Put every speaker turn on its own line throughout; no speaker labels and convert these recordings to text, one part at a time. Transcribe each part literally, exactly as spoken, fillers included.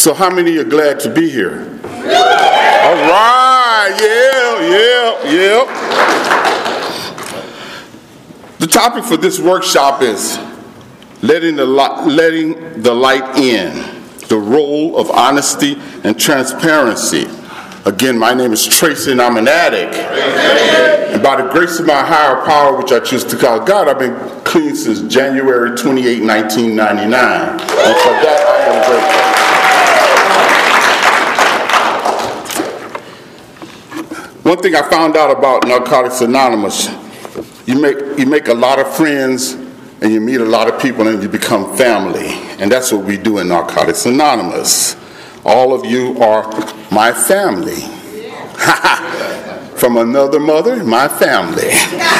So how many are glad to be here? All right, yeah, yeah, yeah. The topic for this workshop is letting the light, letting the light in, the role of honesty and transparency. Again, my name is Tracy and I'm an addict. And by the grace of my higher power, which I choose to call God, I've been clean since January twenty-eighth, nineteen ninety-nine. And for that, I am grateful. One thing I found out about Narcotics Anonymous, you make you make a lot of friends and you meet a lot of people and you become family. And that's what we do in Narcotics Anonymous. All of you are my family. From another mother, my family.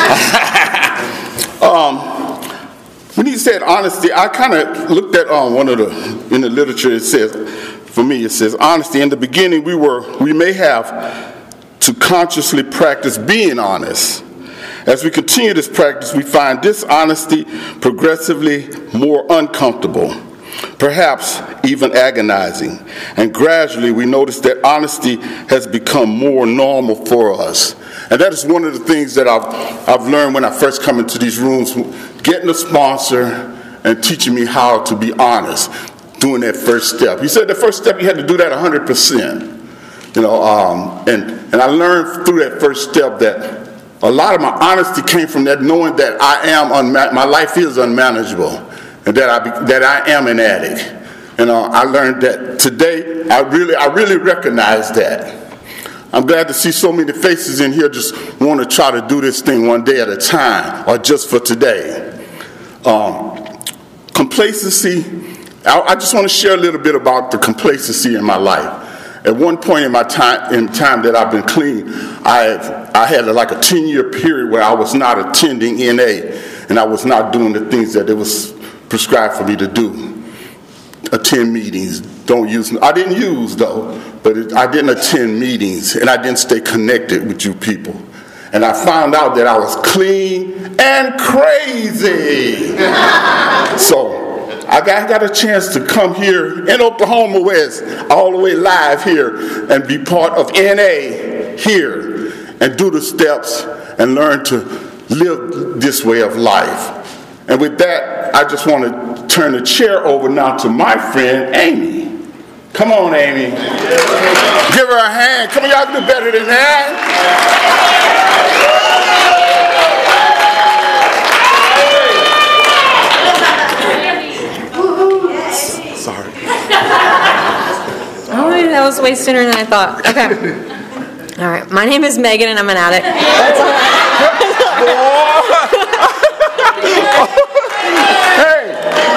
um, when he said honesty, I kind of looked at um, one of the, in the literature, it says, for me, it says, honesty. In the beginning, we were, we may have to consciously practice being honest. As we continue this practice, we find dishonesty progressively more uncomfortable, perhaps even agonizing. And gradually, we notice that honesty has become more normal for us. And that is one of the things that I've, I've learned when I first come into these rooms, getting a sponsor and teaching me how to be honest, doing that first step. He said the first step, you had to do that one hundred percent. You know, um, and, and I learned through that first step that a lot of my honesty came from that knowing that I am, unma- my life is unmanageable, and that I, be, that I am an addict. And uh, I learned that today, I really, I really recognize that. I'm glad to see so many faces in here just want to try to do this thing one day at a time, or just for today. Um, complacency, I, I just want to share a little bit about the complacency in my life. At one point in my time, in time that I've been clean, I I had a, like a ten-year period where I was not attending N A, and I was not doing the things that it was prescribed for me to do. Attend meetings, don't use. I didn't use though, but it, I didn't attend meetings, and I didn't stay connected with you people. And I found out that I was clean and crazy. So I got, got a chance to come here in Oklahoma West, all the way live here, and be part of N A here, and do the steps and learn to live this way of life. And with that, I just want to turn the chair over now to my friend, Amy. Come on, Amy. Give her a hand. Come on, y'all can do better than that. Sorry.
Oh, that was way sooner than I thought. Okay. All right. My name is Megan, and I'm an addict. That's all right.
Hey.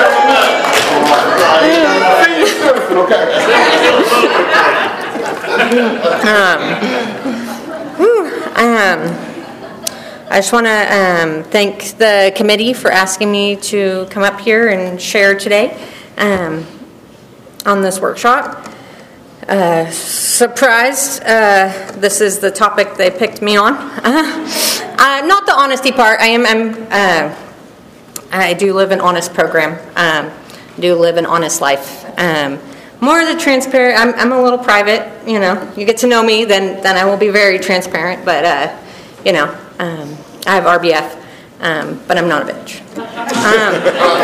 um, whew, um, I just want to um, thank the committee for asking me to come up here and share today. Um, on this workshop. Uh, surprised, uh, this is the topic they picked me on. Uh, uh, not the honesty part. I am, I'm, uh, I do live an honest program. Um, do live an honest life. Um, more the transparent, I'm, I'm a little private, you know. You get to know me, then, then I will be very transparent, but, uh, you know, um, I have R B F, um, but I'm not a bitch. Um,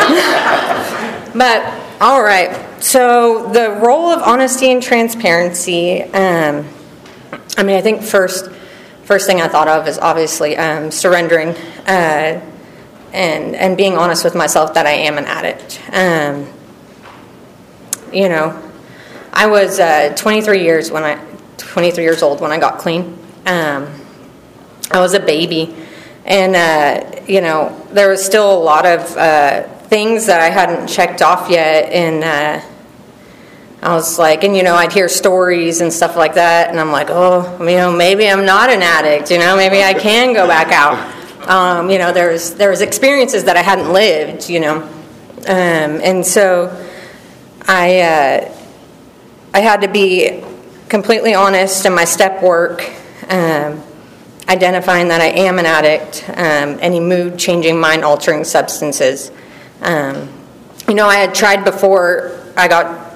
but, all right, so the role of honesty and transparency, um, I mean, I think first first thing I thought of is obviously um, surrendering uh, and and being honest with myself that I am an addict. Um, you know, I was uh, twenty-three years when I twenty-three years old when I got clean. Um, I was a baby, and uh, you know, there was still a lot of uh, things that I hadn't checked off yet, and uh, I was like, and you know, I'd hear stories and stuff like that, and I'm like, oh, you know, maybe I'm not an addict, you know, maybe I can go back out. Um, you know, there's there was experiences that I hadn't lived, you know, um, and so I uh, I had to be completely honest in my step work, um, identifying that I am an addict, um, any mood-changing, mind-altering substances. Um, you know, I had tried before I got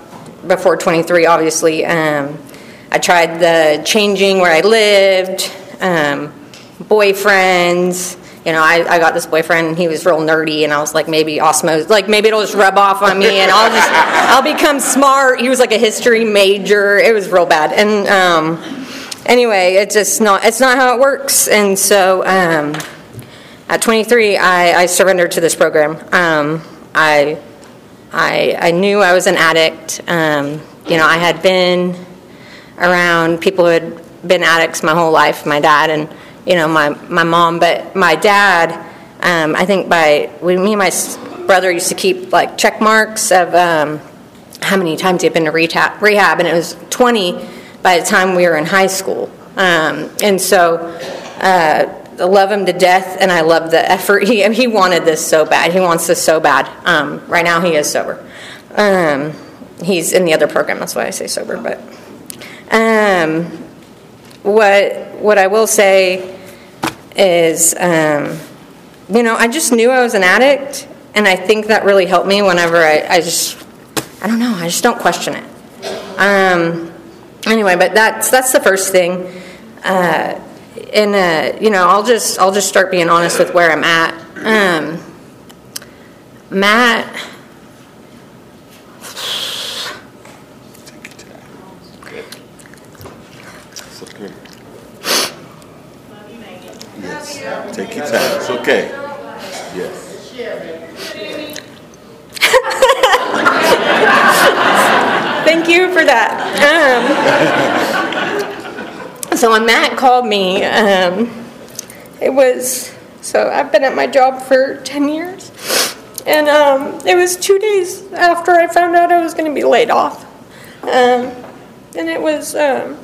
before twenty-three, obviously. Um, I tried the changing where I lived, um, boyfriends. You know, I, I got this boyfriend, and he was real nerdy, and I was like, maybe osmosis, like maybe it'll just rub off on me, and I'll just, I'll become smart. He was like a history major. It was real bad. And um, anyway, it's just not, it's not how it works. And so um, at twenty-three, I, I surrendered to this program. Um, I, I, I knew I was an addict. Um, you know, I had been around people who had been addicts my whole life, my dad and you know, my, my mom, but my dad, um, I think by, we, me and my brother used to keep like check marks of um, how many times he had been to rehab, rehab, and it was twenty by the time we were in high school. Um, and so uh, I love him to death, and I love the effort. He, he wanted this so bad. He wants this so bad. Um, right now he is sober. Um, he's in the other program, that's why I say sober. But um, what what I will say is, um, you know, I just knew I was an addict, and I think that really helped me whenever I, I just, I don't know, I just don't question it. Um, anyway, but that's that's the first thing, uh, and uh, you know, I'll just I'll just start being honest with where I'm at. Um, Matt.
Yes. Take your time. It's okay. Yes.
Thank you for that. Um, so when Matt called me, um, it was, so I've been at my job for ten years. And um, it was two days after I found out I was going to be laid off. Um, and it was, um,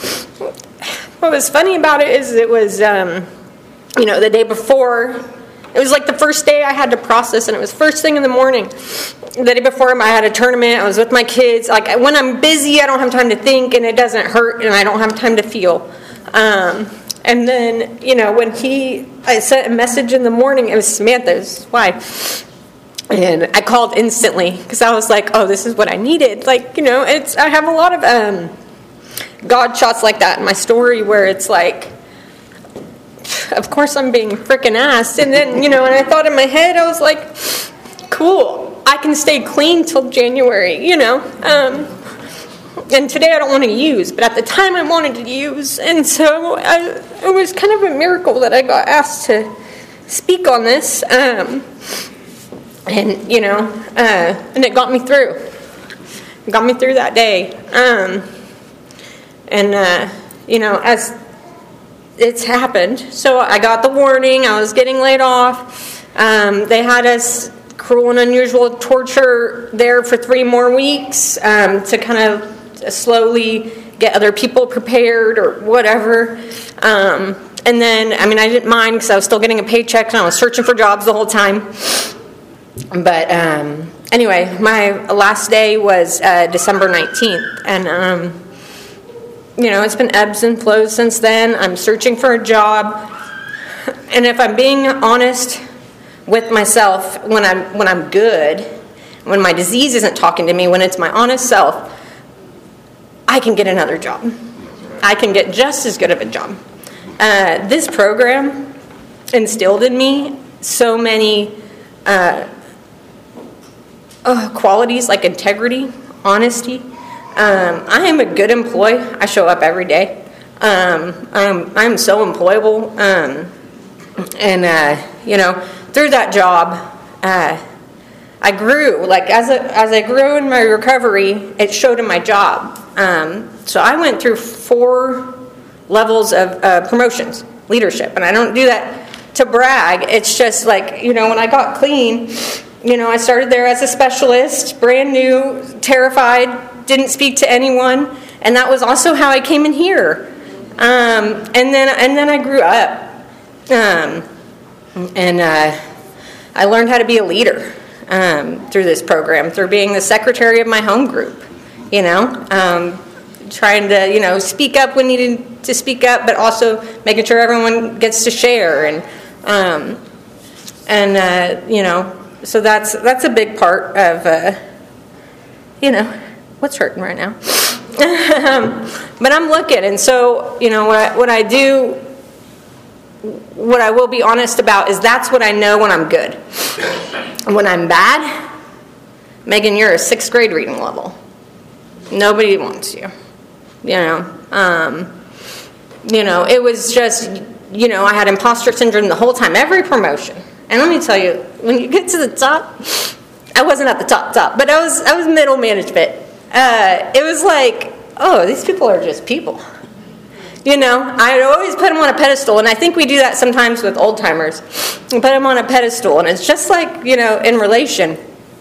what was funny about it is it was, um, you know, the day before, it was like the first day I had to process, and it was first thing in the morning. The day before, I had a tournament, I was with my kids. Like, when I'm busy, I don't have time to think, and it doesn't hurt, and I don't have time to feel. Um, and then, you know, when he, I sent a message in the morning, it was Samantha's wife. And I called instantly, because I was like, oh, this is what I needed. Like, you know, it's, I have a lot of um, God shots like that in my story where it's like, of course I'm being freaking asked. And then, you know, and I thought in my head, I was like, cool, I can stay clean till January, you know. Um, and today I don't want to use, but at the time I wanted to use. And so I, it was kind of a miracle that I got asked to speak on this. Um, and, you know, uh, and it got me through. It got me through that day. Um, and, uh, you know, as it's happened. So I got the warning. I was getting laid off. Um, they had us cruel and unusual torture there for three more weeks um, to kind of slowly get other people prepared or whatever. Um, and then, I mean, I didn't mind because I was still getting a paycheck and I was searching for jobs the whole time. But um, anyway, my last day was uh, December nineteenth. And um, you know, it's been ebbs and flows since then. I'm searching for a job. And if I'm being honest with myself, when I'm when I'm good, when my disease isn't talking to me, when it's my honest self, I can get another job. I can get just as good of a job. Uh, this program instilled in me so many uh, uh, qualities like integrity, honesty. Um, I am a good employee. I show up every day. Um, I'm I'm so employable. Um, and uh, you know, through that job, uh, I grew. Like as a, as I grew in my recovery, it showed in my job. Um, so I went through four levels of uh, promotions, leadership, and I don't do that to brag. It's just like, you know, when I got clean, you know, I started there as a specialist, brand new, terrified, didn't speak to anyone, and that was also how I came in here. Um, and then and then I grew up, um, and uh, I learned how to be a leader um, through this program, through being the secretary of my home group. You know, um, trying to you know speak up when needed to speak up, but also making sure everyone gets to share, and um, and uh, you know, so that's that's a big part of uh, you know. what's hurting right now? But I'm looking, and so, you know, what I, what I do, what I will be honest about is that's what I know when I'm good. When I'm bad, Megan, you're a sixth grade reading level. Nobody wants you, you know. Um, you know, it was just, you know, I had imposter syndrome the whole time, every promotion. And let me tell you, when you get to the top, I wasn't at the top top, but I was I was middle management. Uh, it was like, oh, these people are just people. You know, I always put them on a pedestal, and I think we do that sometimes with old timers. We put them on a pedestal, and it's just like, you know, in relation.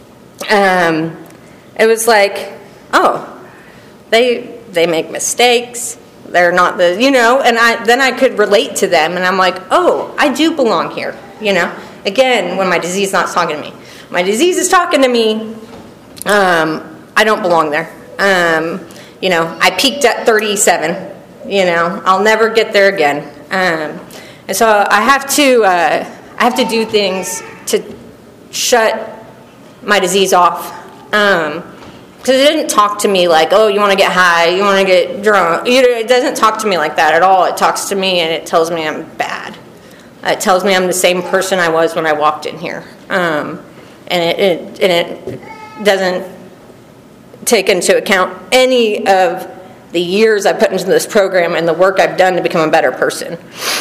Um, it was like, oh, they they make mistakes. They're not the, you know, and I then I could relate to them, and I'm like, oh, I do belong here, you know. Again, when my disease is not talking to me. My disease is talking to me, um, I don't belong there. Um, you know, I peaked at thirty-seven. You know, I'll never get there again. Um, and so I have to, uh, I have to do things to shut my disease off. Um, because it didn't talk to me like, oh, you want to get high, you want to get drunk. You know, it doesn't talk to me like that at all. It talks to me and it tells me I'm bad. It tells me I'm the same person I was when I walked in here. Um, and it, it and it doesn't take into account any of the years I put into this program and the work I've done to become a better person.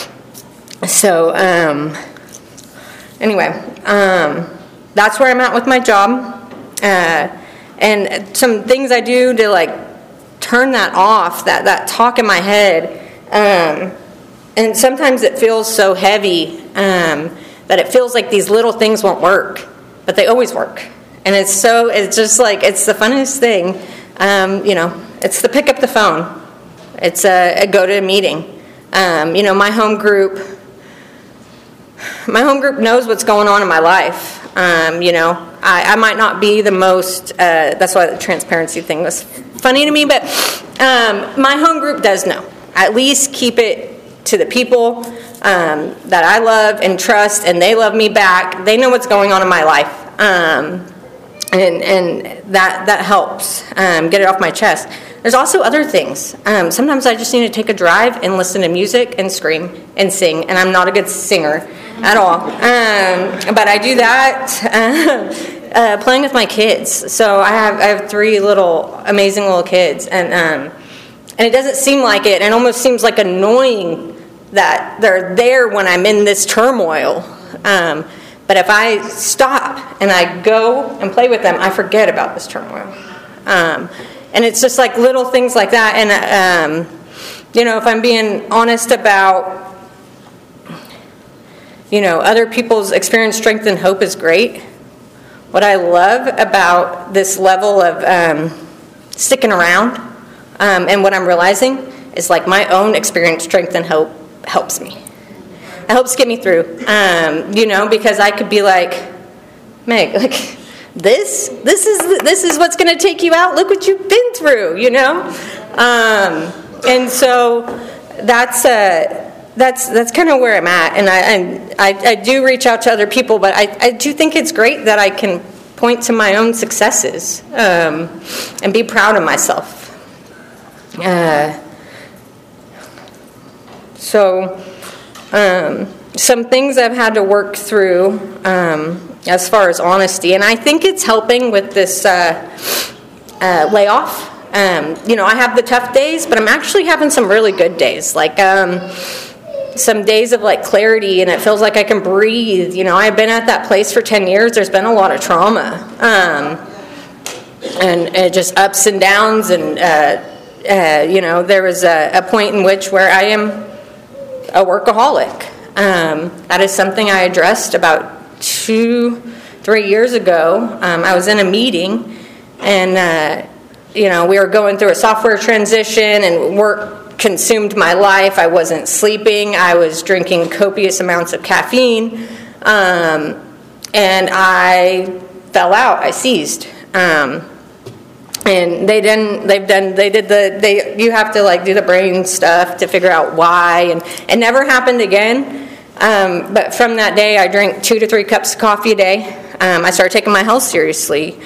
So, um, anyway, um, that's where I'm at with my job. Uh, and some things I do to, like, turn that off, that, that talk in my head. Um, and sometimes it feels so heavy um, that it feels like these little things won't work, but they always work. And it's so, it's just like, it's the funniest thing, um, you know. It's the pick up the phone. It's a, a go to a meeting. Um, you know, my home group, my home group knows what's going on in my life. Um, you know, I, I might not be the most, uh, that's why the transparency thing was funny to me, but um, my home group does know. At least keep it to the people um, that I love and trust, and they love me back. They know what's going on in my life. Um, and and that, that helps um, get it off my chest. There's also other things. Um, sometimes I just need to take a drive and listen to music and scream and sing, and I'm not a good singer at all. Um, but I do that uh, playing with my kids. So I have I have three little amazing little kids, and um, and it doesn't seem like it. It almost seems like annoying that they're there when I'm in this turmoil. Um, but if I stop and I go and play with them, I forget about this turmoil. Um, And it's just like little things like that. And, um, you know, if I'm being honest about, you know, other people's experience, strength, and hope is great. What I love about this level of um, sticking around um, and what I'm realizing is like my own experience, strength, and hope helps me. It helps get me through, um, you know, because I could be like, Meg, like, This, this is this is what's going to take you out. Look what you've been through, you know, um, and so that's uh, that's that's kind of where I'm at. And I, and I I do reach out to other people, but I, I do think it's great that I can point to my own successes um, and be proud of myself. Uh, so um, some things I've had to work through. Um, as far as honesty, and I think it's helping with this uh, uh, layoff. Um, you know, I have the tough days, but I'm actually having some really good days, like um, some days of like clarity, and it feels like I can breathe. You know, I've been at that place for ten years. There's been a lot of trauma, um, and, and just ups and downs, and uh, uh, you know, there was a, a point in which where I am a workaholic. Um, that is something I addressed about two, three years ago. Um, I was in a meeting, and uh, you know, we were going through a software transition, and work consumed my life. I wasn't sleeping. I was drinking copious amounts of caffeine, um, and I fell out. I seized. Um, and they didn't. They've done. They did the. They. You have to like do the brain stuff to figure out why, and it never happened again. Um, but from that day, I drank two to three cups of coffee a day. Um, I started taking my health seriously.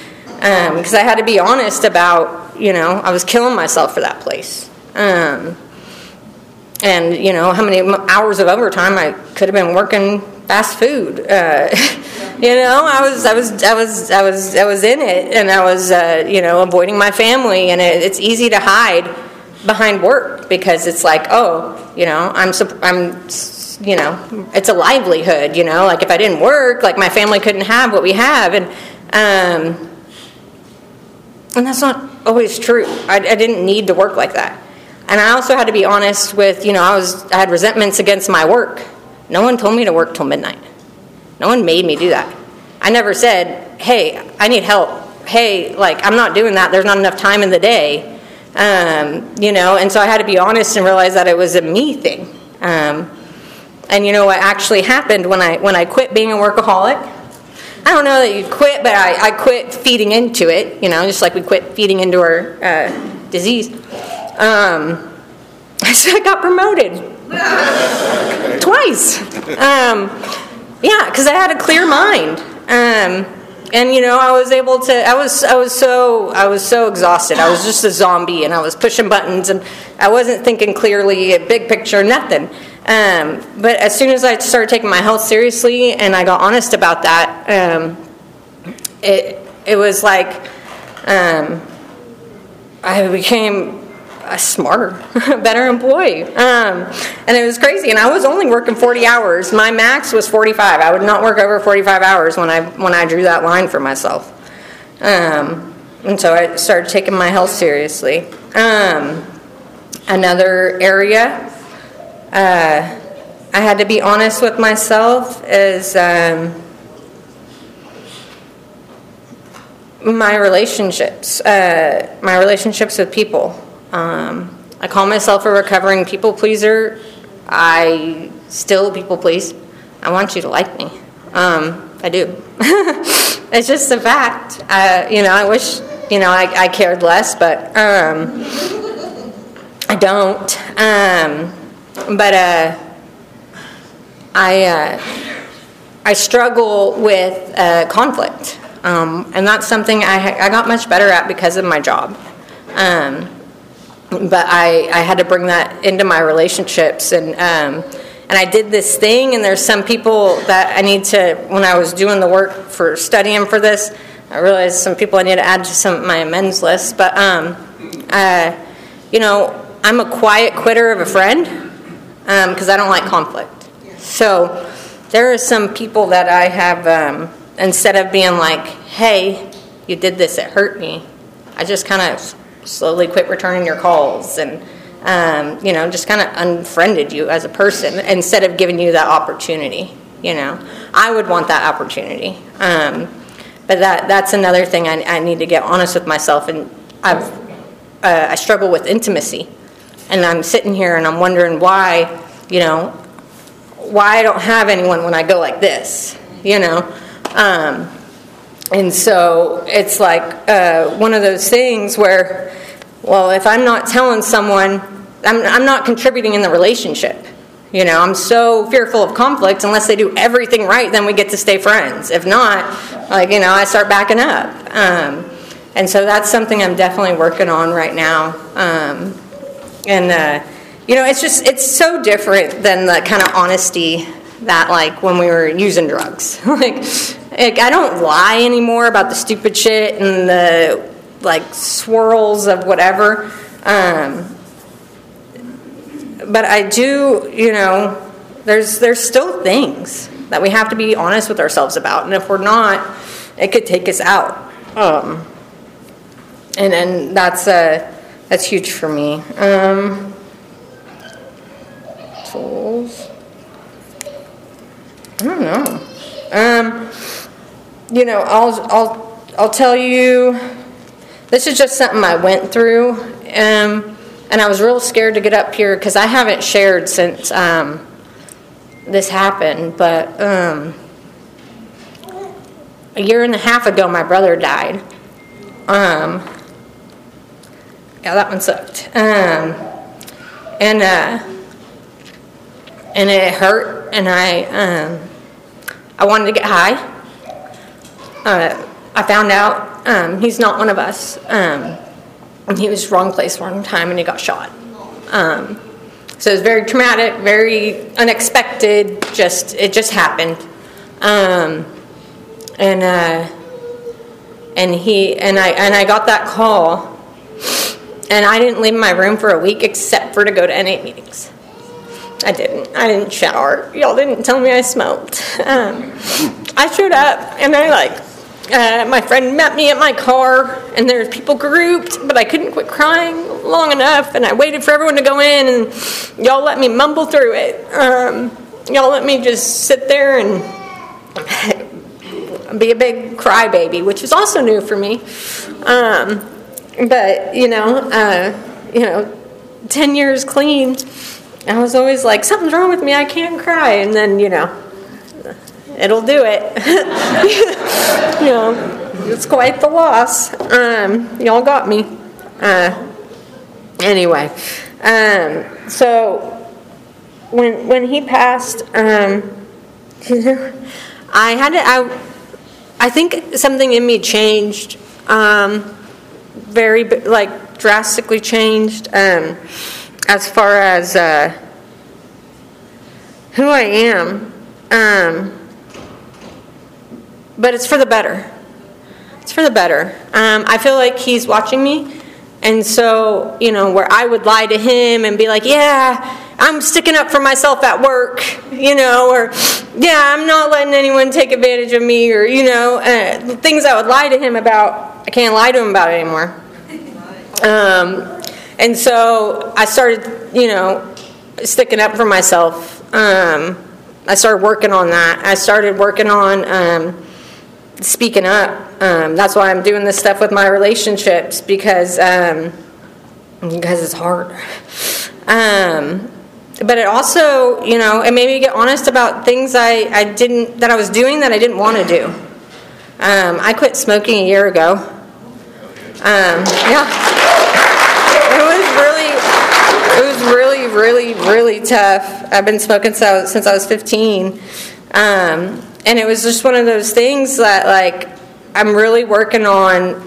because um, I had to be honest about, you know, I was killing myself for that place. Um, and, you know, how many hours of overtime I could have been working fast food. Uh, you know, I was, I was, I was, I was, I was in it, and I was, uh, you know, avoiding my family, and it, it's easy to hide behind work because it's like, oh, you know, I'm, I'm, you know, it's a livelihood. You know, like if I didn't work, like my family couldn't have what we have, and um, and that's not always true. I, I didn't need to work like that. And I also had to be honest with, you know, I was I had resentments against my work. No one told me to work till midnight. No one made me do that. I never said, hey, I need help. Hey, like, I'm not doing that. There's not enough time in the day. Um, you know, and so I had to be honest and realize that it was a me thing. Um, and you know what actually happened when I when I quit being a workaholic? I don't know that you quit, but I, I quit feeding into it, you know, just like we quit feeding into our uh, disease. Um, so I got promoted twice. Um, yeah, because I had a clear mind, um, and you know I was able to. I was I was so I was so exhausted. I was just a zombie, and I was pushing buttons, and I wasn't thinking clearly, a big picture, nothing. Um, but as soon as I started taking my health seriously, and I got honest about that, um, it it was like um, I became a smarter, better employee. Um, and it was crazy. And I was only working forty hours. My max was forty-five. I would not work over forty-five hours when I when I drew that line for myself. Um, and so I started taking my health seriously. Um, another area uh, I had to be honest with myself is um, my relationships, uh, my relationships with people. Um, I call myself a recovering people pleaser. I still people please. I want you to like me. Um, I do. It's just a fact. Uh, you know, I wish, you know, I, I cared less, but um, I don't. Um, but uh, I uh, I struggle with uh, conflict, um, and that's something I I got much better at because of my job. Um, But I, I had to bring that into my relationships, and um, and I did this thing, and there's some people that I need to, when I was doing the work for studying for this, I realized some people I need to add to some of my amends list. But, um, uh, you know, I'm a quiet quitter of a friend because um, I don't like conflict. So there are some people that I have, um, instead of being like, hey, you did this, it hurt me, I just kind of slowly quit returning your calls and, um, you know, just kind of unfriended you as a person instead of giving you that opportunity, you know. I would want that opportunity. Um, but that that's another thing I, I need to get honest with myself. And I've, uh, I struggle with intimacy. And I'm sitting here and I'm wondering why, you know, why I don't have anyone when I go like this, you know. Um, And so it's like uh, one of those things where, well, if I'm not telling someone, I'm, I'm not contributing in the relationship. You know, I'm so fearful of conflict. Unless they do everything right, then we get to stay friends. If not, like, you know, I start backing up. Um, and so that's something I'm definitely working on right now. Um, and, uh, you know, it's just, it's so different than the kind of honesty that, like, when we were using drugs. like, Like, I don't lie anymore about the stupid shit and the, like, swirls of whatever. Um, but I do, you know, there's there's still things that we have to be honest with ourselves about. And if we're not, it could take us out. Um, and and that's, uh, that's huge for me. Um, tools. I don't know. Um... You know, I'll I'll I'll tell you, this is just something I went through, um, and I was real scared to get up here because I haven't shared since um, this happened. But um, a year and a half ago, my brother died. Um, yeah, that one sucked. Um, and uh, and it hurt, and I um, I wanted to get high. Uh, I found out Um, he's not one of us. Um, he was wrong place, wrong time, and he got shot. Um, so it was very traumatic, very unexpected. Just it just happened. Um, and uh, and he and I and I got that call, and I didn't leave my room for a week except for to go to N A meetings. I didn't. I didn't shower. Y'all didn't tell me I smoked. Um, I showed up, and I like, uh, my friend met me at my car, and there was people grouped, but I couldn't quit crying long enough, and I waited for everyone to go in, and y'all let me mumble through it. Um, y'all let me just sit there and be a big crybaby, which was also new for me. Um, but, you know, uh, you know, ten years clean, I was always like, something's wrong with me, I can't cry. And then, you know, it'll do it. You know, it's quite the loss. Um, y'all got me. Uh, anyway, um, so when when he passed, um, I had to, I, I think something in me changed, um, very, like, drastically changed. Um, as far as uh, who I am, um, but it's for the better. It's for the better. Um, I feel like he's watching me, and so, you know, where I would lie to him and be like, yeah, I'm sticking up for myself at work, you know, or, yeah, I'm not letting anyone take advantage of me, or, you know, uh, things I would lie to him about, I can't lie to him about anymore. Um, And so I started, you know, sticking up for myself. Um, I started working on that. I started working on um, speaking up. Um, that's why I'm doing this stuff with my relationships, because um, because it's hard. Um, but it also, you know, it made me get honest about things I, I didn't that I was doing that I didn't want to do. Um, I quit smoking a year ago. Um, yeah. It was really, it was really, really, really tough. I've been smoking so, since I was fifteen. Um, and it was just one of those things that, like, I'm really working on.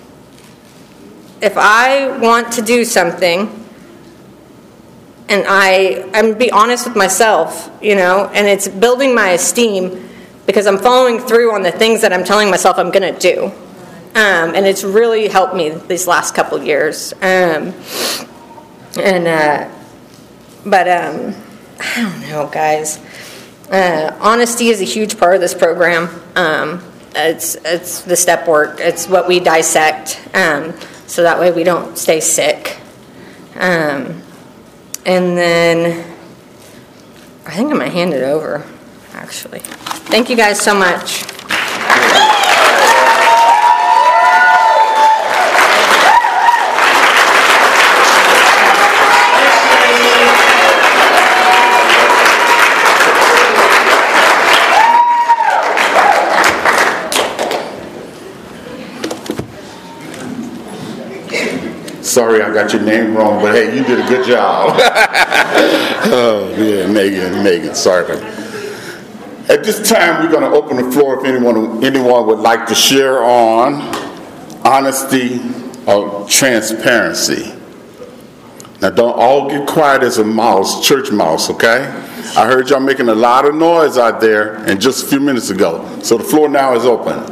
If I want to do something, and I, I'm be honest with myself, you know, and it's building my esteem because I'm following through on the things that I'm telling myself I'm going to do. Um, and it's really helped me these last couple years. Um, and, uh, but, um, I don't know, guys. Uh, honesty is a huge part of this program. Um, it's, it's the step work. It's what we dissect. Um, so that way we don't stay sick. Um, and then I think I'm going to hand it over, actually. Thank you guys so much.
Sorry I got your name wrong, but hey, you did a good job. Oh, yeah, Megan, Megan, sorry. At this time, we're going to open the floor if anyone, anyone would like to share on honesty or transparency. Now, don't all get quiet as a mouse, church mouse, okay? I heard y'all making a lot of noise out there and just a few minutes ago. So the floor now is open.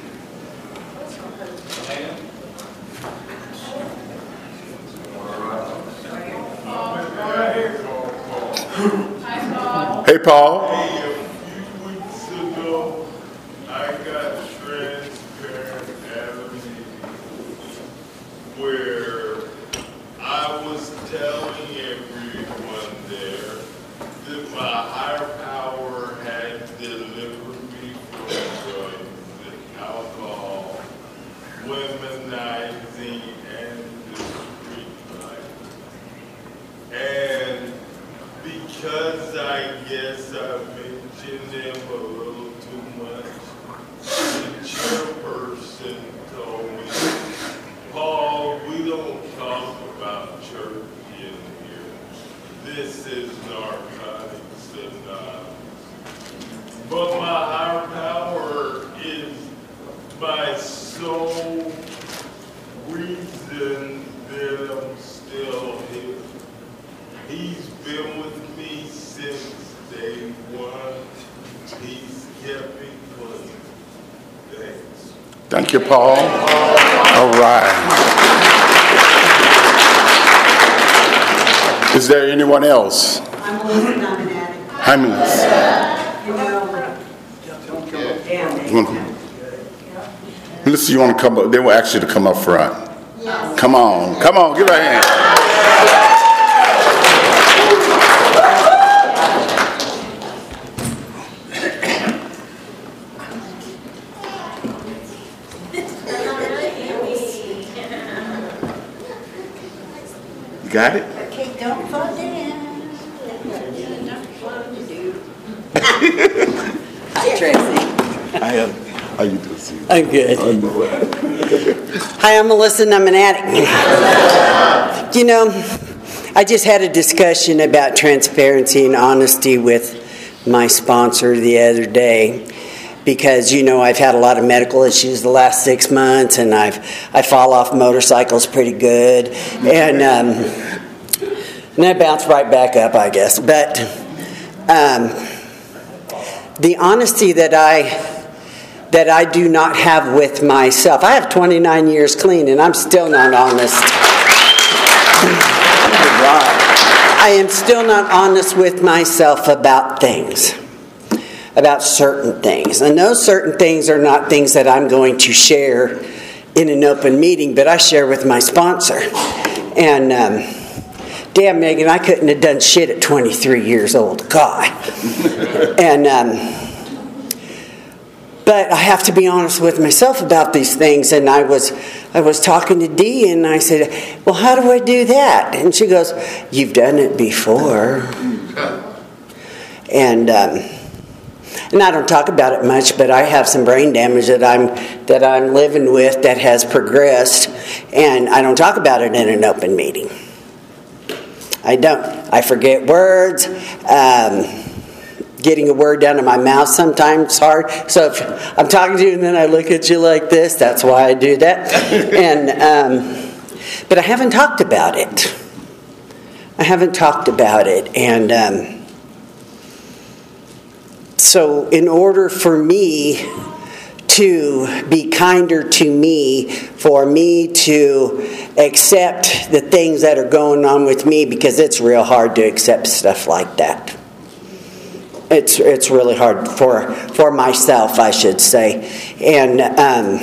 Hey, Paul.
Hey, a few weeks ago, I got transparent at a meeting where I was telling everyone there that my higher power had delivered me from drugs and alcohol, womenizing, and the street life. And because I guess I mentioned them a little too much, the chairperson told me, Paul, we don't talk about church in here. This is narcotics anonymous. But my higher power is my soul
Thank you, Paul. All right. Is there anyone else?
I'm Melissa Nominati.
Hi, Melissa.
You know,
Melissa, you want to come up? They will ask you to come up front. Yes. Come on. Come on. Give her a hand. You got it?
okay, don't fall down. Hi, Tracy.
I am. How you doing, Steve?
I'm good. Hi, I'm Melissa Nominati. You know, I just had a discussion about transparency and honesty with my sponsor the other day because, you know, I've had a lot of medical issues the last six months and I've I fall off motorcycles pretty good and um, and I bounce right back up, I guess. But um, the honesty that I that I do not have with myself. I have twenty-nine years clean and I'm still not honest. I am still not honest with myself about things, about certain things. And those certain things are not things that I'm going to share in an open meeting, but I share with my sponsor. And um, damn, Megan, I couldn't have done shit at twenty-three years old. God. And um, But I have to be honest with myself about these things. And I was I was talking to Dee and I said, well, how do I do that? And she goes, you've done it before. And um, and I don't talk about it much, but I have some brain damage that I'm that I'm living with that has progressed. And I don't talk about it in an open meeting. I don't. I forget words. Um Getting a word down in my mouth sometimes hard. So if I'm talking to you and then I look at you like this, that's why I do that. And um, but I haven't talked about it. I haven't talked about it. And um, so in order for me to be kinder to me, for me to accept the things that are going on with me, because it's real hard to accept stuff like that. It's it's really hard for for myself, I should say, and um,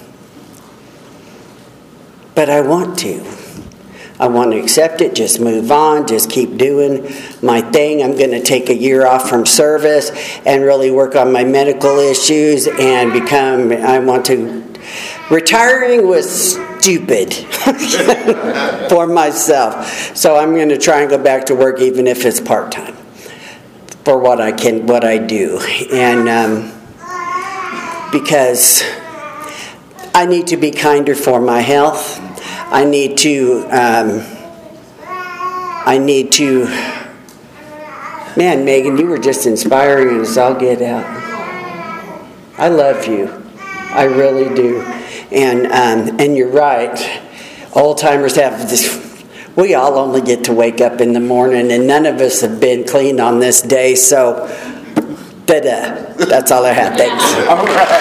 but I want to. I want to accept it. Just move on. Just keep doing my thing. I'm going to take a year off from service and really work on my medical issues and become. I want to. Retiring was stupid for myself, so I'm going to try and go back to work, even if it's part time. For what I can, what I do, and um, because I need to be kinder for my health, I need to, um, I need to. Man, Megan, you were just inspiring us. I'll get out. I love you, I really do, and um, and you're right. Old timers have this. We all only get to wake up in the morning, and none of us have been clean on this day, so ta-da. That's all I have. Thanks.
All right.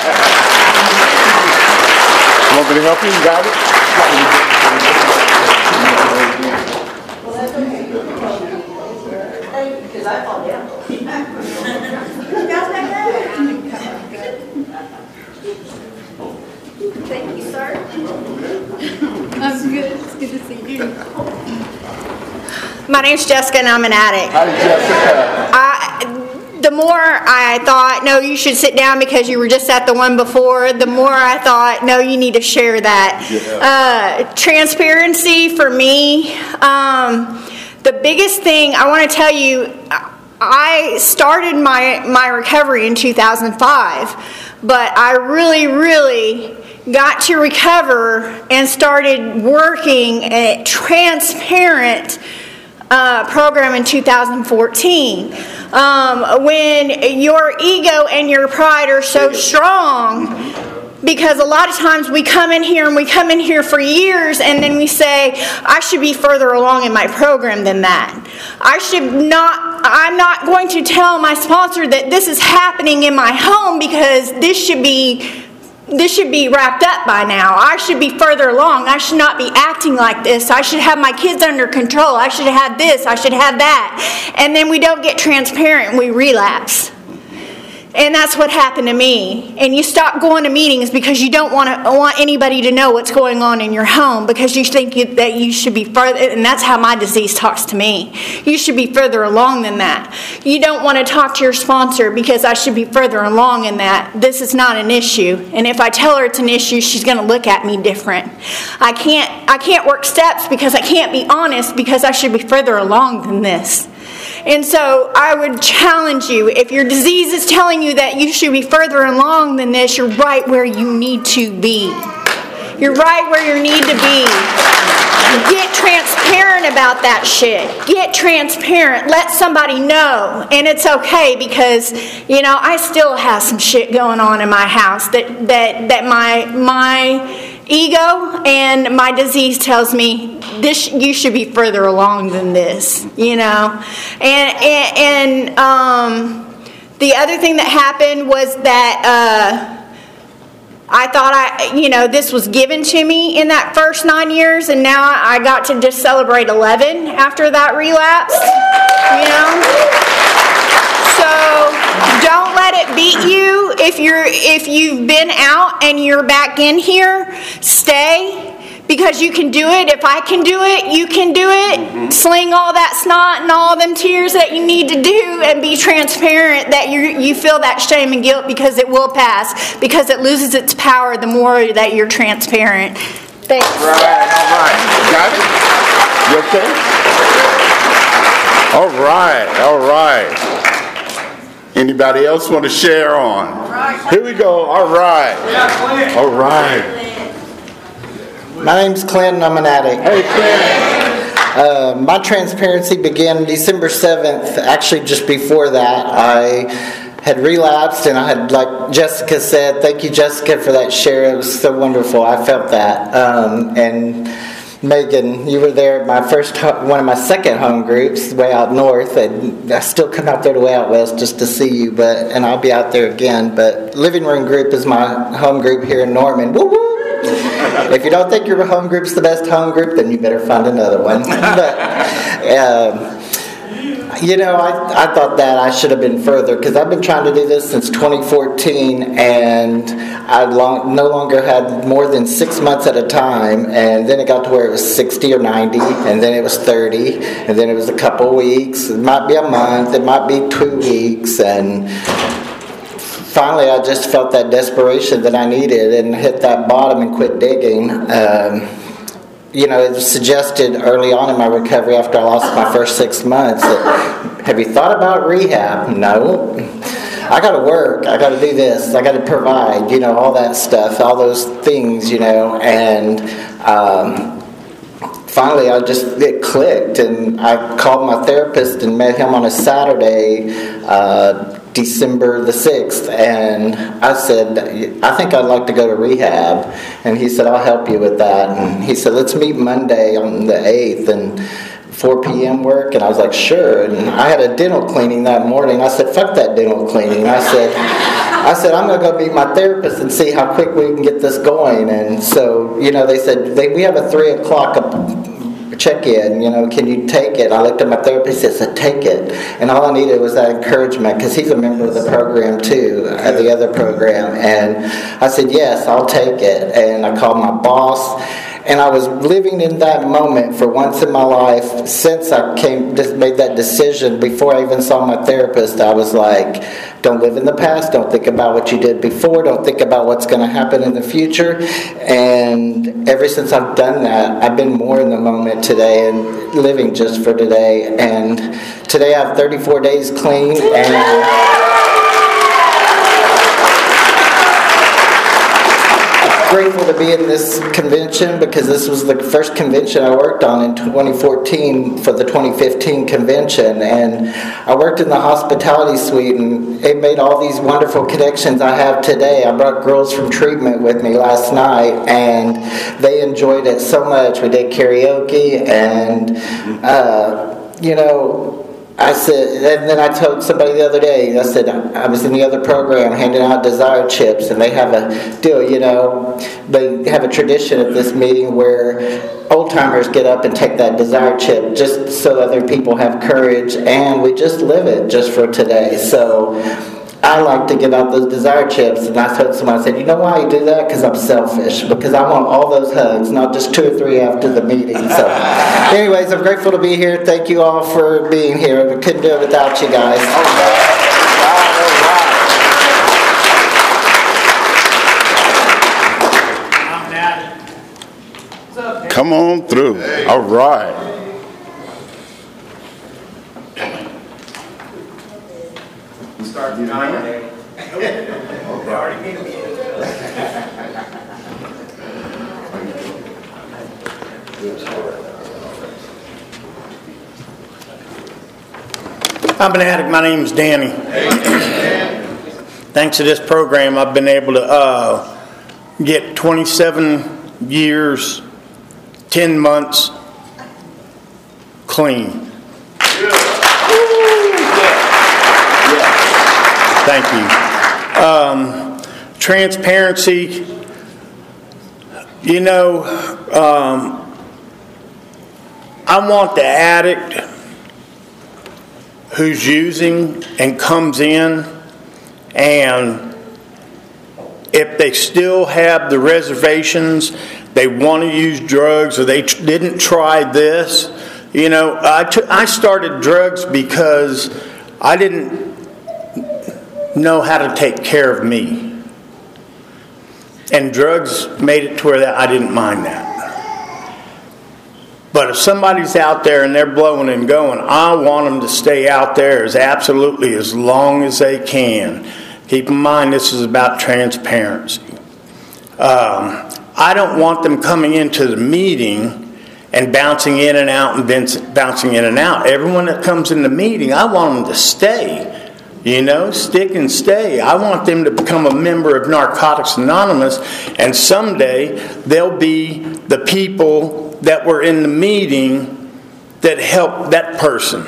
Want me to help you? You got it?
Well, that's okay. Because I fall down.
Thank you, sir. I'm good. It's good to see you. My name's Jessica, and I'm an addict.
Hi, Jessica.
I, the more I thought, no, you should sit down because you were just at the one before, the more I thought, no, you need to share that. Yeah. Uh, transparency for me, um, the biggest thing I want to tell you, I started my, my recovery in two thousand five, but I really, really got to recover and started working a transparent uh, program in two thousand fourteen. Um, when your ego and your pride are so strong, because a lot of times we come in here and we come in here for years and then we say, I should be further along in my program than that. I should not, I'm not going to tell my sponsor that this is happening in my home because this should be this should be wrapped up by now. I should be further along. I should not be acting like this. I should have my kids under control. I should have this. I should have that. And then we don't get transparent and we relapse. And that's what happened to me. And you stop going to meetings because you don't want to want anybody to know what's going on in your home, because you think you, that you should be further. And that's how my disease talks to me. You should be further along than that. You don't want to talk to your sponsor because I should be further along in that. This is not an issue. And if I tell her it's an issue, she's going to look at me different. I can't I can't work steps because I can't be honest because I should be further along than this. And so I would challenge you, if your disease is telling you that you should be further along than this, you're right where you need to be. You're right where you need to be. Get transparent about that shit. Get transparent. Let somebody know. And it's okay because, you know, I still have some shit going on in my house that that, that my my ego and my disease tells me this, you should be further along than this, you know. And and, and um, the other thing that happened was that uh, I thought I, you know, this was given to me in that first nine years, and now I got to just celebrate eleven after that relapse, you know. So don't let it beat you. If you're if you've been out and you're back in here, stay, because you can do it. If I can do it, you can do it. Mm-hmm. Sling all that snot and all them tears that you need to do, and be transparent that you you feel that shame and guilt, because it will pass, because it loses its power the more that you're transparent. Thanks.
Right, all right. Got it? You okay? All right, all right. Anybody else want to share on? Here we go. All right. All right.
My name's Clinton. I'm an addict.
Hey, Clinton.
Uh, my transparency began December seventh. Actually, just before that, I had relapsed, and I had, like Jessica said, thank you, Jessica, for that share. It was so wonderful. I felt that. Um, and Megan, you were there at my first, one of my second home groups, way out north, and I still come out there to way out west just to see you, but and I'll be out there again. But living room group is my home group here in Norman. Woo woo! If you don't think your home group's the best home group, then you better find another one. But um, you know, I, I thought that I should have been further, because I've been trying to do this since twenty fourteen, and I long, no longer had more than six months at a time, and then it got to where it was sixty or ninety, and then it was thirty, and then it was a couple weeks, it might be a month, it might be two weeks, and finally I just felt that desperation that I needed and hit that bottom and quit digging. Um, You know, it was suggested early on in my recovery after I lost my first six months that, have you thought about rehab? No. I got to work. I got to do this. I got to provide, you know, all that stuff, all those things, you know. And um, finally, I just, it clicked. And I called my therapist and met him on a Saturday, uh, December the sixth, and I said, I think I'd like to go to rehab. And he said, I'll help you with that. And he said, let's meet Monday on the eighth and four p.m. work. And I was like, sure. And I had a dental cleaning that morning. I said, fuck that dental cleaning. I said, I said, I'm going to go meet my therapist and see how quick we can get this going. And so, you know, they said, they, we have a three o'clock check-in, you know, can you take it? I looked at my therapist and said, take it. And all I needed was that encouragement, because he's a member of the program too, uh, the other program. And I said, yes, I'll take it. And I called my boss. And I was living in that moment for once in my life since I came, just made that decision. Before I even saw my therapist, I was like, don't live in the past. Don't think about what you did before. Don't think about what's going to happen in the future. And ever since I've done that, I've been more in the moment today and living just for today. And today I have thirty-four days clean. And grateful to be in this convention, because this was the first convention I worked on in twenty fourteen for the twenty fifteen convention, and I worked in the hospitality suite, and it made all these wonderful connections I have today. I brought girls from treatment with me last night, and they enjoyed it so much. We did karaoke, and uh, you know, I said, and then I told somebody the other day, I said, I was in the other program handing out Desire chips, and they have a deal, you know, they have a tradition at this meeting where old timers get up and take that Desire chip just so other people have courage, and we just live it just for today. So I like to give out those Desire chips, and I told someone, I said, you know why you do that? Because I'm selfish, because I want all those hugs, not just two or three after the meeting. So anyways, I'm grateful to be here. Thank you all for being here. We couldn't do it without you guys.
Come on through. All right.
I'm an addict. My name's Danny. Thanks to this program, I've been able to uh, get twenty-seven years, ten months clean. Thank you. Um, transparency, you know, um, I want the addict who's using and comes in, and if they still have the reservations, they want to use drugs, or they tr- didn't try this. You know, I, t- I started drugs because I didn't know how to take care of me. And drugs made it to where that I didn't mind that. But if somebody's out there and they're blowing and going, I want them to stay out there as absolutely as long as they can. Keep in mind, this is about transparency. Um, I don't want them coming into the meeting and bouncing in and out and bouncing in and out. Everyone that comes in the meeting, I want them to stay. You know, stick and stay. I want them to become a member of Narcotics Anonymous, and someday they'll be the people that were in the meeting that helped that person.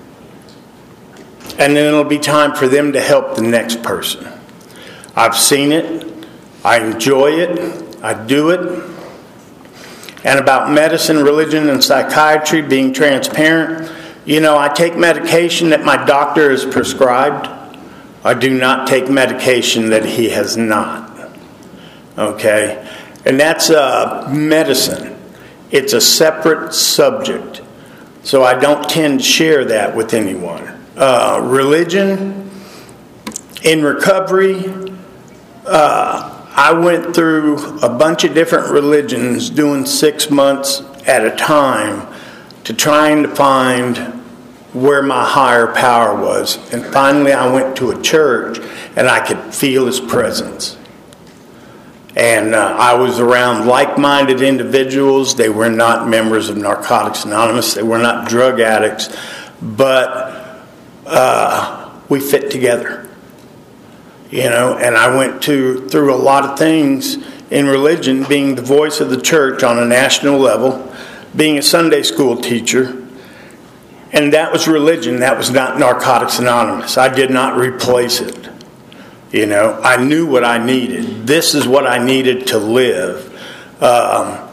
And then it'll be time for them to help the next person. I've seen it. I enjoy it. I do it. And about medicine, religion, and psychiatry, being transparent, you know, I take medication that my doctor has prescribed. I do not take medication that he has not. Okay? And that's uh, medicine. It's a separate subject. So I don't tend to share that with anyone. Uh, religion, in recovery, uh, I went through a bunch of different religions doing six months at a time to trying to find where my higher power was. And finally I went to a church and I could feel his presence. And uh, I was around like-minded individuals. They were not members of Narcotics Anonymous. They were not drug addicts. But uh, we fit together. You know, and I went to through a lot of things in religion, being the voice of the church on a national level, being a Sunday school teacher. And that was religion. That was not Narcotics Anonymous. I did not replace it. You know, I knew what I needed. This is what I needed to live. Um,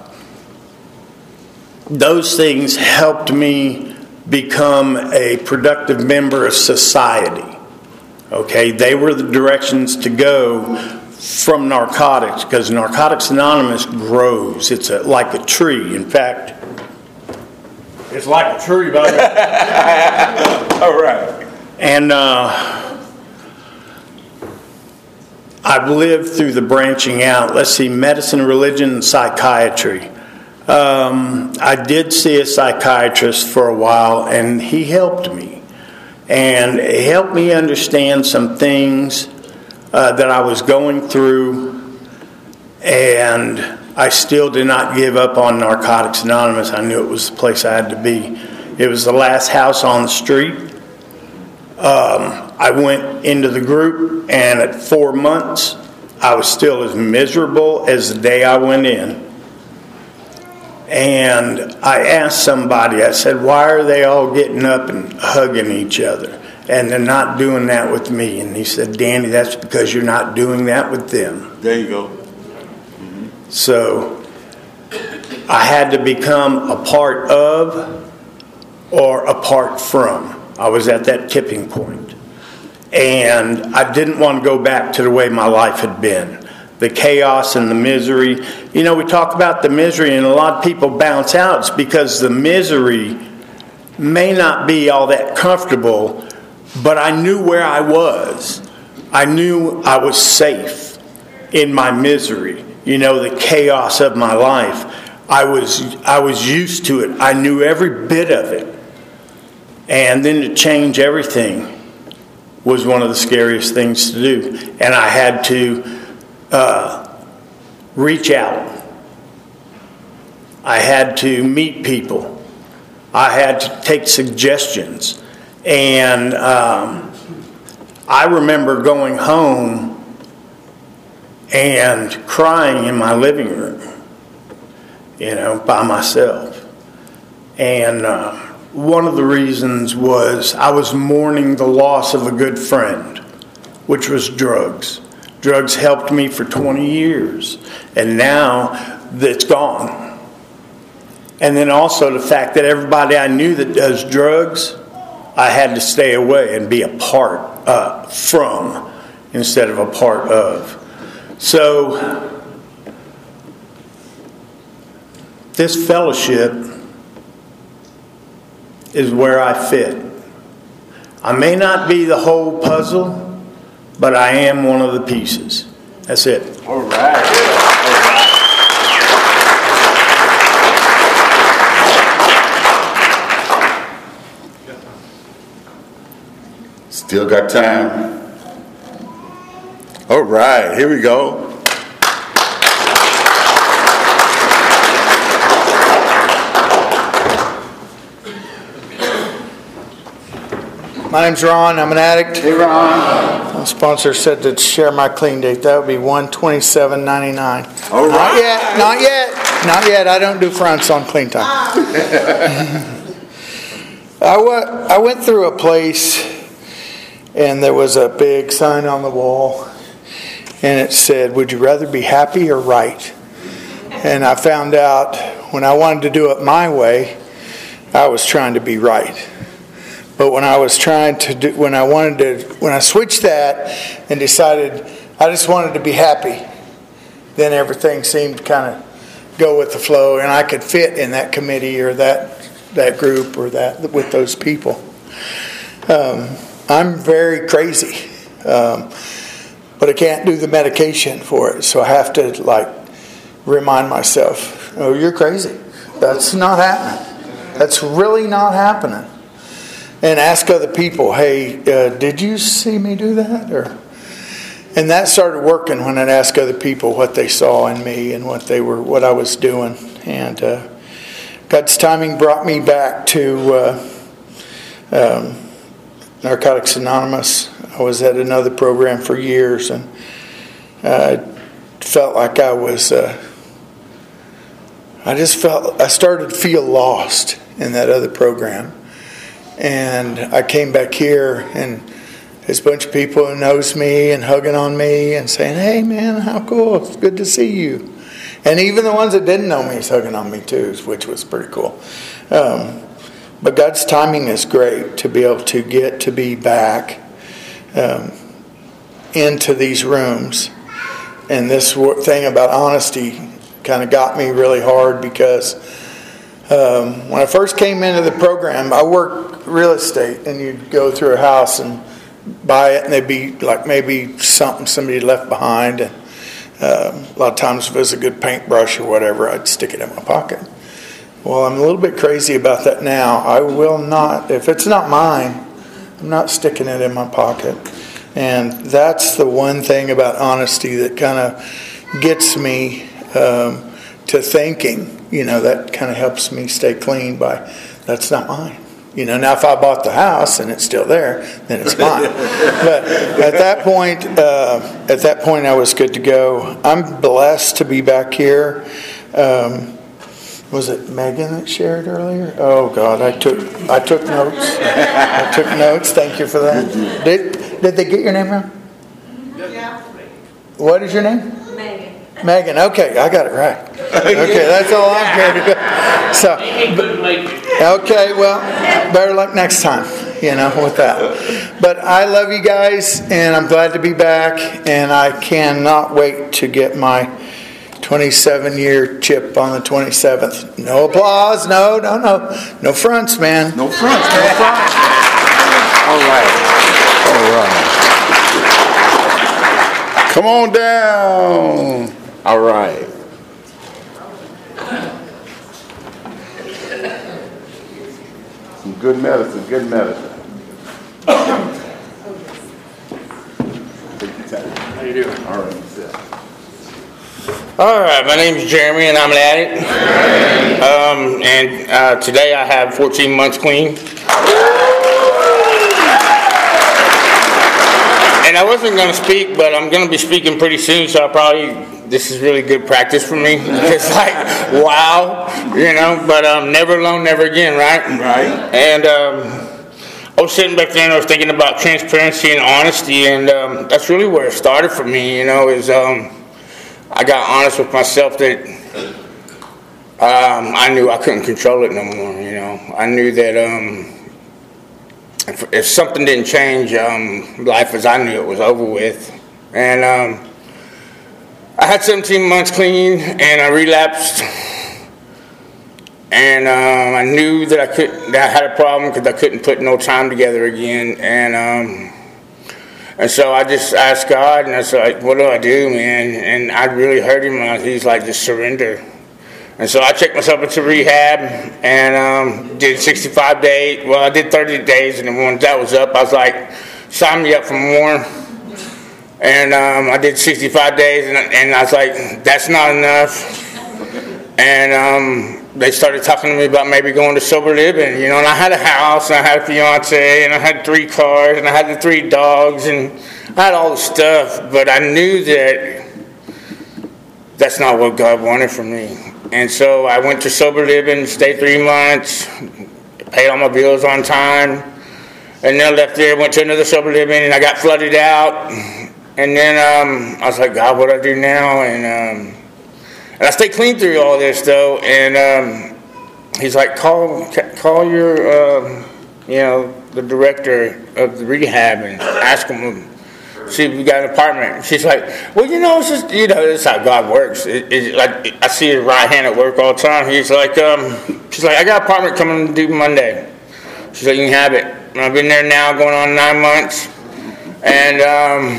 those things helped me become a productive member of society. Okay, they were the directions to go from narcotics, because Narcotics Anonymous grows. It's a, like a tree. In fact, it's like a tree, buddy.
All right.
And uh, I've lived through the branching out. Let's see, medicine, religion, and psychiatry. Um, I did see a psychiatrist for a while, and he helped me. And it helped me understand some things uh, that I was going through, and I still did not give up on Narcotics Anonymous. I knew it was the place I had to be. It was the last house on the street. Um, I went into the group, and at four months, I was still as miserable as the day I went in. And I asked somebody, I said, why are they all getting up and hugging each other? And they're not doing that with me. And he said, Danny, that's because you're not doing that with them.
There you go.
Mm-hmm. So I had to become a part of or apart from. I was at that tipping point. And I didn't want to go back to the way my life had been. The chaos and the misery. You know, we talk about the misery, and a lot of people bounce out. It's because the misery may not be all that comfortable, but I knew where I was. I knew I was safe in my misery. You know, the chaos of my life. I was I was used to it. I knew every bit of it. And then to change everything was one of the scariest things to do. And I had to uh, reach out. I had to meet people. I had to take suggestions. And um, I remember going home and crying in my living room, you know, by myself. And uh, one of the reasons was I was mourning the loss of a good friend, which was drugs. Drugs helped me for twenty years, and now it's gone. And then also the fact that everybody I knew that does drugs, I had to stay away and be a part uh, from instead of a part of. So this fellowship is where I fit. I may not be the whole puzzle, but I am one of the pieces. That's it.
All right. All right.
Still got time. All right, here we go.
My name's Ron. I'm an addict.
Hey, Ron.
My sponsor said to share my clean date. That would be one twenty-seven ninety-nine.
All right.
Not yet. Not yet. Not yet. I don't do fronts on clean time. I went, I went through a place, and there was a big sign on the wall, and it said, "Would you rather be happy or right?" And I found out when I wanted to do it my way, I was trying to be right. But when I was trying to do, when I wanted to, when I switched that and decided I just wanted to be happy, then everything seemed to kind of go with the flow, and I could fit in that committee or that that group or that with those people. Um, I'm very crazy, um, but I can't do the medication for it, so I have to like remind myself, "Oh, you're crazy. That's not happening. That's really not happening." And ask other people, "Hey, uh, did you see me do that?" Or, and that started working when I'd ask other people what they saw in me and what they were, what I was doing. And uh, God's timing brought me back to uh, um, Narcotics Anonymous. I was at another program for years, and I felt like I was. Uh, I just felt I started to feel lost in that other program. And I came back here, and there's a bunch of people who knows me and hugging on me and saying, "Hey, man, how cool. It's good to see you." And even the ones that didn't know me is hugging on me too, which was pretty cool. Um, but God's timing is great to be able to get to be back um, into these rooms. And this thing about honesty kind of got me really hard because Um, when I first came into the program, I worked real estate, and you'd go through a house and buy it, and they'd be like maybe something somebody left behind. And um, a lot of times, if it was a good paintbrush or whatever, I'd stick it in my pocket. Well, I'm a little bit crazy about that now. I will not, if it's not mine, I'm not sticking it in my pocket. And that's the one thing about honesty that kind of gets me um, to thinking. You know, that kind of helps me stay clean by, that's not mine. You know, now if I bought the house and it's still there, then it's mine. But at that point, uh, at that point I was good to go. I'm blessed to be back here. Um, Was it Megan that shared earlier? Oh God, I took I took notes. I took notes. Thank you for that. Did did they get your name wrong?
Yeah.
What is your name?
Megan.
Megan. Okay, I got it right. Okay, that's all I'm here to go. So, okay, well, better luck next time. You know, with that. But I love you guys, and I'm glad to be back, and I cannot wait to get my twenty-seven year chip on the twenty-seventh. No applause. No, no, no. No fronts, man.
No fronts. No fronts.
All right. All right.
Come on down.
All right.
Some good medicine. Good medicine. Take your time.
How you doing?
All right. Sit.
All right, my name is Jeremy, and I'm an addict. Um, and uh, today I have fourteen months clean. And I wasn't going to speak, but I'm going to be speaking pretty soon, so I probably, this is really good practice for me. It's like, wow, you know, but um, never alone, never again, right?
Right.
And um, I was sitting back there and I was thinking about transparency and honesty, and um, that's really where it started for me, you know, is um, I got honest with myself that um, I knew I couldn't control it no more, you know. I knew that um, if, if something didn't change, um, life as I knew it was over with. And um, I had seventeen months clean, and I relapsed. And um, I knew that I could that I had a problem because I couldn't put no time together again. And um, and so I just asked God, and I was like, "What do I do, man?" And I really heard him. He's like, "Just surrender." And so I checked myself into rehab and um, did sixty-five days. Well, I did thirty days, and then once that was up, I was like, "Sign me up for more." And um, I did sixty-five days, and, and I was like, "That's not enough." And um, they started talking to me about maybe going to sober living, you know. And I had a house, and I had a fiance, and I had three cars, and I had the three dogs, and I had all the stuff. But I knew that that's not what God wanted from me. And so I went to sober living, stayed three months, paid all my bills on time, and then I left there, went to another sober living, and I got flooded out. And then um, I was like, God, what do I do now? And um, and I stayed clean through all this, though. And um, he's like, call call your, um, you know, the director of the rehab and ask him, see if we got an apartment. She's like, well, you know, it's just, you know, that's how God works. It, it, like, I see his right hand at work all the time. He's like, um, she's like, I got an apartment coming due Monday. She's like, you can have it. And I've been there now going on nine months. And um,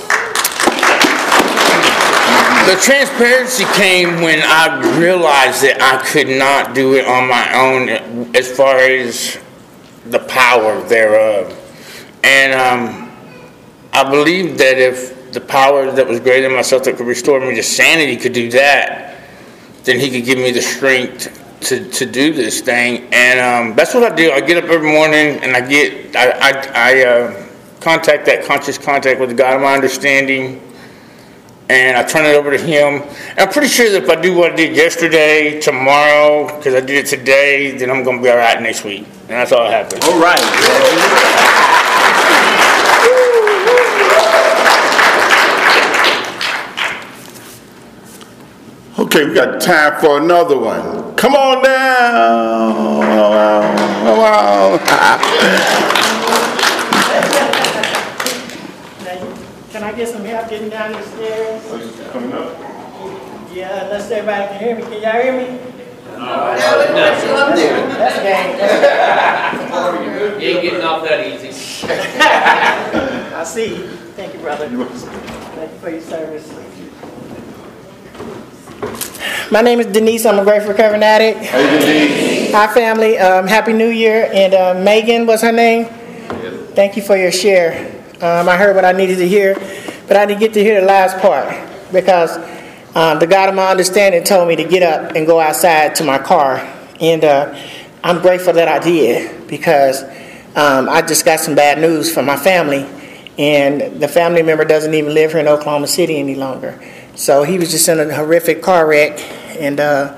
the transparency came when I realized that I could not do it on my own as far as the power thereof. And um, I believed that if the power that was greater than myself that could restore me to sanity could do that, then he could give me the strength to, to do this thing. And um, that's what I do. I get up every morning and I get I I, I uh, contact that conscious contact with the God of my understanding, and I turn it over to him. And I'm pretty sure that if I do what I did yesterday, tomorrow, because I did it today, then I'm going to be all right next week. And that's all I have to do.
All right.
Okay, we got time for another one. Come on down. Come on.
Can I get some help getting down the stairs?
Coming up.
Yeah, unless everybody can hear me. Can y'all hear me?
No, no.
That's game.
You ain't getting off that easy.
I see you. Thank you, brother. Thank you for your service. My name is Denise. I'm a grateful recovering addict.
Hey, Denise.
Hi, family. Um, Happy New Year. And uh, Megan was her name. Thank you for your share. Um, I heard what I needed to hear, but I didn't get to hear the last part because um, the God of my understanding told me to get up and go outside to my car. And uh, I'm grateful that I did because um, I just got some bad news from my family. And the family member doesn't even live here in Oklahoma City any longer. So he was just in a horrific car wreck, and uh,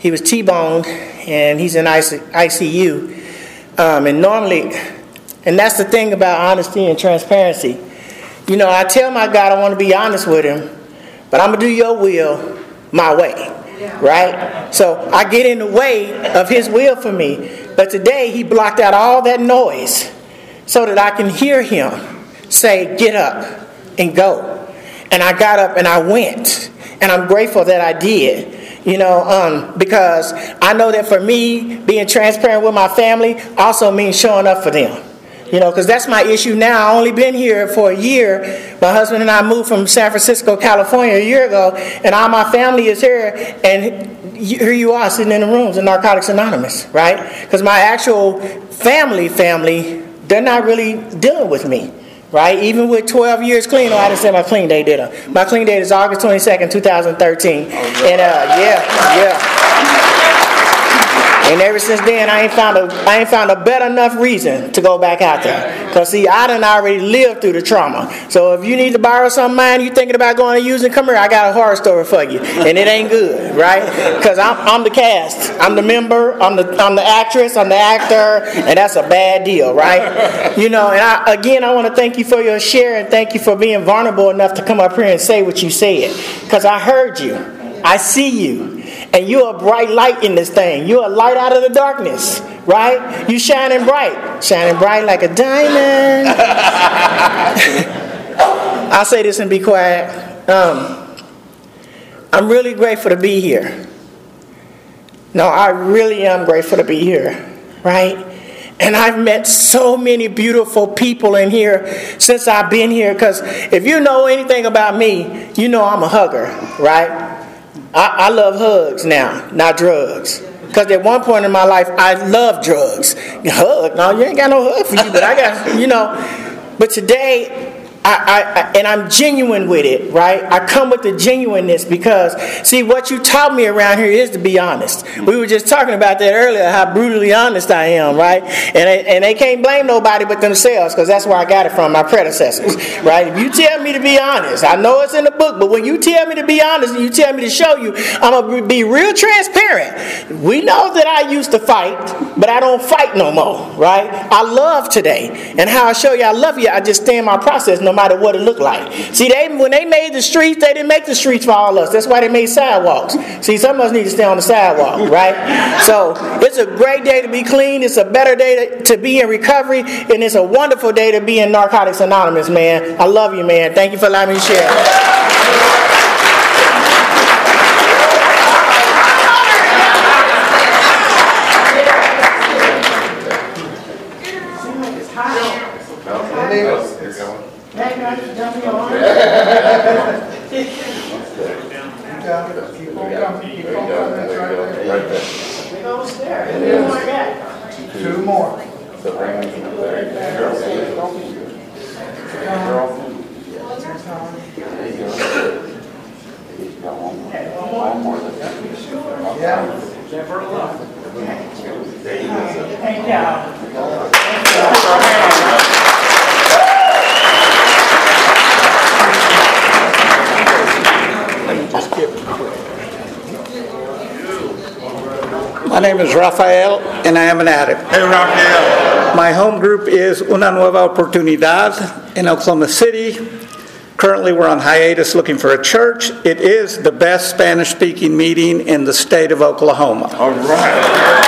he was T-boned, and he's in I C U. Um, and normally, and that's the thing about honesty and transparency. You know, I tell my God I want to be honest with him, but I'm going to do your will my way, right? So I get in the way of his will for me. But today he blocked out all that noise so that I can hear him say, get up and go. And I got up and I went. And I'm grateful that I did. You know, um, because I know that for me, being transparent with my family also means showing up for them. You know, because that's my issue now. I've only been here for a year. My husband and I moved from San Francisco, California a year ago, and all my family is here, and here you are sitting in the rooms in Narcotics Anonymous, right? Because my actual family, family, they're not really dealing with me. Right? Even with twelve years clean, oh, I didn't say my clean date, did I? My clean date is August twenty-second, twenty thirteen. And uh, yeah, yeah. And ever since then, I ain't found a I ain't found a better enough reason to go back out there. Because see, I done already lived through the trauma. So if you need to borrow some money, you thinking about going to use it, come here, I got a horror story for you. And it ain't good, right? Because I'm I'm the cast. I'm the member, I'm the I'm the actress, I'm the actor, and that's a bad deal, right? You know, and I, again, I want to thank you for your share and thank you for being vulnerable enough to come up here and say what you said. Because I heard you. I see you. And you're a bright light in this thing. You're a light out of the darkness, right? You shining bright. Shining bright like a diamond. I'll say this and be quiet. Um, I'm really grateful to be here. No, I really am grateful to be here, right? And I've met so many beautiful people in here since I've been here. Because if you know anything about me, you know I'm a hugger, right? I, I love hugs now, not drugs. Because at one point in my life, I loved drugs. Hug? No, you ain't got no hug for you, but I got, you know. But today, I, I, I, and I'm genuine with it, right? I come with the genuineness because, see, what you taught me around here is to be honest. We were just talking about that earlier, how brutally honest I am, right? And they, and they can't blame nobody but themselves because that's where I got it from, my predecessors, right? If you tell me to be honest, I know it's in the book, but when you tell me to be honest and you tell me to show you, I'm going to be real transparent. We know that I used to fight, but I don't fight no more, right? I love today. And how I show you I love you, I just stay in my process no matter what it looked like. See, they when they made the streets, they didn't make the streets for all of us. That's why they made sidewalks. See, some of us need to stay on the sidewalk, right? So it's a great day to be clean. It's a better day to, to be in recovery. And it's a wonderful day to be in Narcotics Anonymous, man. I love you, man. Thank you for allowing me to share.
Two more. Thank
My name is Rafael, and I am an addict.
Hey, Rafael.
My home group is Una Nueva Oportunidad in Oklahoma City. Currently, we're on hiatus looking for a church. It is the best Spanish-speaking meeting in the state of Oklahoma.
All right.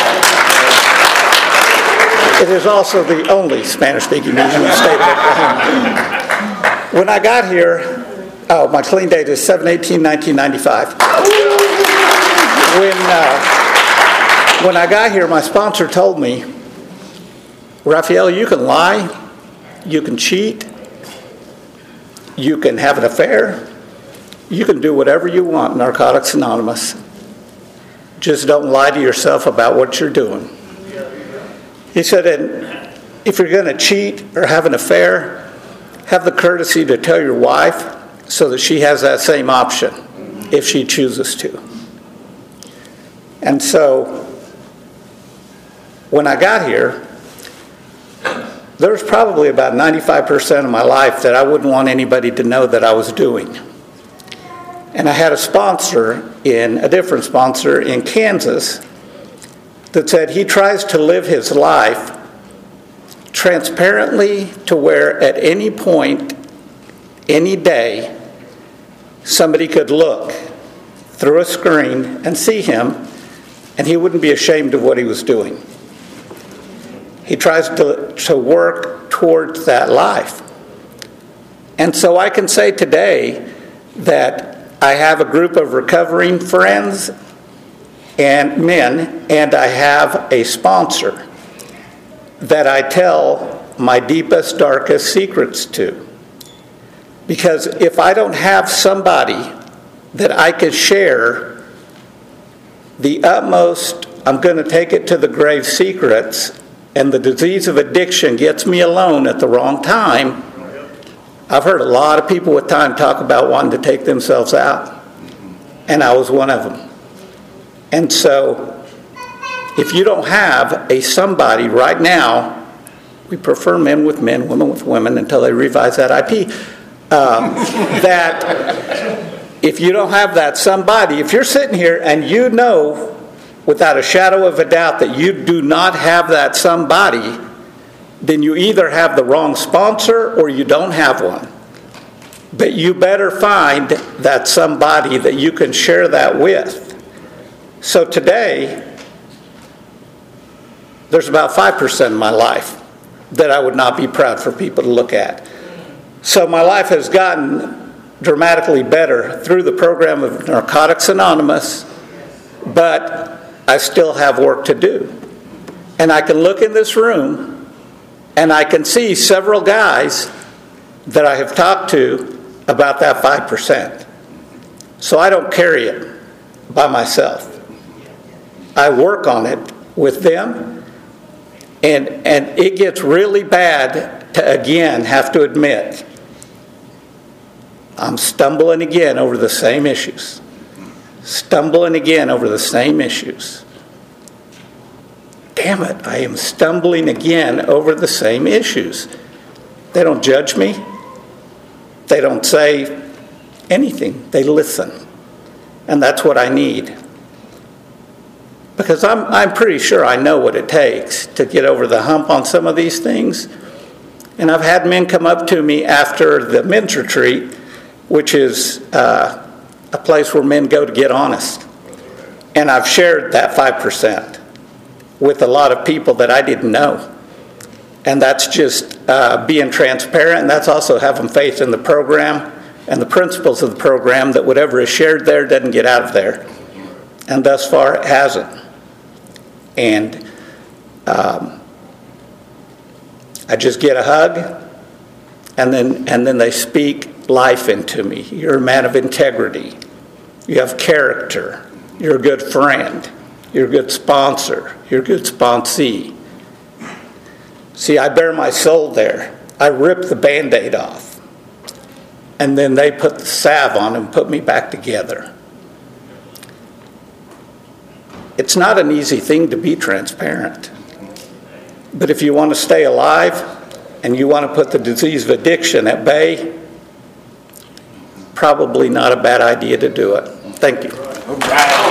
It is also the only Spanish-speaking meeting in the state of Oklahoma. When I got here, oh, my clean date is seven eighteen nineteen ninety-five. When... Uh, When I got here, my sponsor told me, Rafael, you can lie, you can cheat, you can have an affair, you can do whatever you want in Narcotics Anonymous. Just don't lie to yourself about what you're doing. He said, and if you're going to cheat or have an affair, have the courtesy to tell your wife so that she has that same option if she chooses to. And so, when I got here, there was probably about ninety-five percent of my life that I wouldn't want anybody to know that I was doing. And I had a sponsor, in a different sponsor in Kansas, that said he tries to live his life transparently to where at any point, any day, somebody could look through a screen and see him, and he wouldn't be ashamed of what he was doing. He tries to, to work towards that life. And so I can say today that I have a group of recovering friends and men, and I have a sponsor that I tell my deepest, darkest secrets to. Because if I don't have somebody that I can share the utmost, I'm going to take it to the grave secrets, and the disease of addiction gets me alone at the wrong time, I've heard a lot of people with time talk about wanting to take themselves out, and I was one of them. And so, if you don't have a somebody right now, we prefer men with men, women with women until they revise that I P, um, that if you don't have that somebody, if you're sitting here and you know without a shadow of a doubt that you do not have that somebody, then you either have the wrong sponsor or you don't have one. But you better find that somebody that you can share that with. So today, there's about five percent of my life that I would not be proud for people to look at. So my life has gotten dramatically better through the program of Narcotics Anonymous, but I still have work to do. And I can look in this room and I can see several guys that I have talked to about that five percent. So I don't carry it by myself. I work on it with them, and, and it gets really bad to again have to admit I'm stumbling again over the same issues. Stumbling again over the same issues. Damn it, I am stumbling again over the same issues. They don't judge me. They don't say anything. They listen. And that's what I need. Because I'm, I'm pretty sure I know what it takes to get over the hump on some of these things. And I've had men come up to me after the men's retreat, which is uh, a place where men go to get honest. And I've shared that five percent with a lot of people that I didn't know. And that's just uh, being transparent, and that's also having faith in the program and the principles of the program, that whatever is shared there doesn't get out of there. And thus far it hasn't. And um, I just get a hug, and then and then they speak life into me. You're a man of integrity. You have character. You're a good friend. You're a good sponsor. You're a good sponsee. See, I bare my soul there. I ripped the Band-Aid off. And then they put the salve on and put me back together. It's not an easy thing to be transparent. But if you want to stay alive and you want to put the disease of addiction at bay, probably not a bad idea to do it. Thank you.